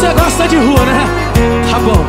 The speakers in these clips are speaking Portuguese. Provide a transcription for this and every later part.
você gosta de rua, né? Tá bom.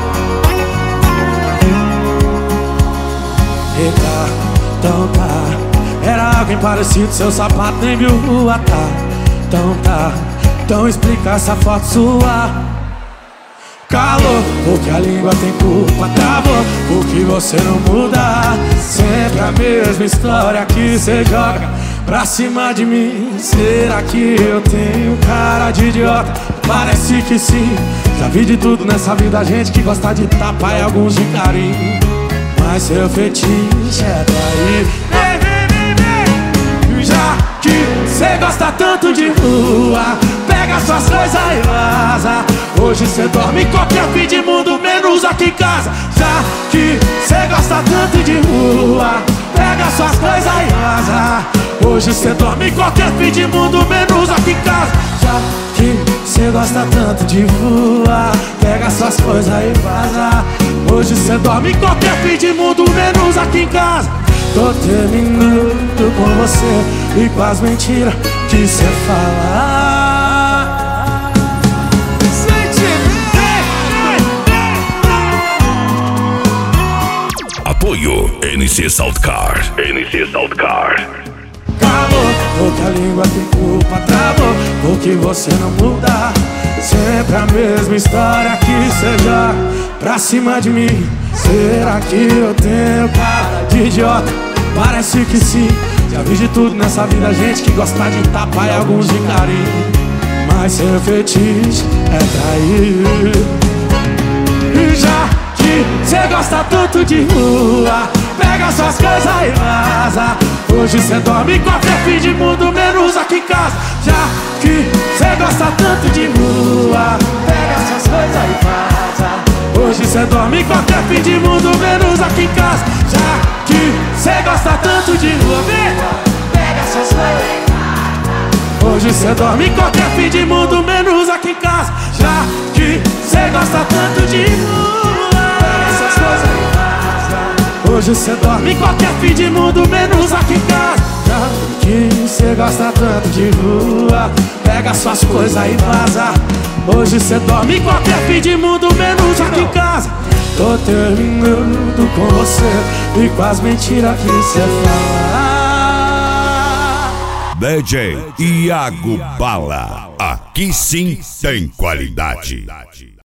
Eita, então tá. Era alguém parecido, seu sapato nem viu rua, tá? Então tá, então explica essa foto sua. Calor, porque a língua tem culpa. Travou, porque você não muda. Sempre a mesma história que cê joga pra cima de mim. Será que eu tenho cara de idiota? Parece que sim. Já vi de tudo nessa vida, gente que gosta de tapa e alguns de carinho. Mas seu fetiche é trair. Já que cê gosta tanto de rua, pega suas coisas e vaza. Hoje cê dorme em qualquer fim de mundo, menos aqui em casa. Já que cê gosta tanto de rua, pega suas coisas e vaza. Hoje cê dorme em qualquer fim de mundo, menos aqui em casa. Já que cê gosta tanto de rua, pega suas coisas e vaza. Hoje cê dorme em qualquer fim de mundo, menos aqui em casa. Tô terminando com você e com as mentiras que cê fala. Apoio NC Saltcar. NC Saltcar. Calor, porque a língua tem culpa. Travou, porque você não muda. Sempre a mesma história que cê joga pra cima de mim. Será que eu tenho cara de idiota? Parece que sim. Já vi de tudo nessa vida, gente que gosta de tapa e alguns de carinho. Mas seu fetiche é trair. Já que cê gosta tanto de rua, pega suas coisas e vaza. Hoje cê dorme em qualquer fim de mundo, menos aqui em casa. Já que cê gosta tanto de rua, pega suas coisas e vaza. Hoje cê dorme em qualquer fim de mundo, menos aqui em casa. Já que cê gosta tanto de rua, pega suas coisas e vaza. Hoje cê dorme em qualquer fim de mundo, menos aqui em casa. Já que cê gosta tanto de rua, pega suas coisas e vaza. Hoje cê dorme em qualquer fim de mundo, menos aqui em casa. Já que cê gosta tanto de rua, pega suas coisas e vaza. Hoje cê dorme em qualquer fim de mundo, menos aqui em casa. Tô terminando com você e com as mentiras que cê fala. DJ Iago Bala. Aqui sim tem qualidade.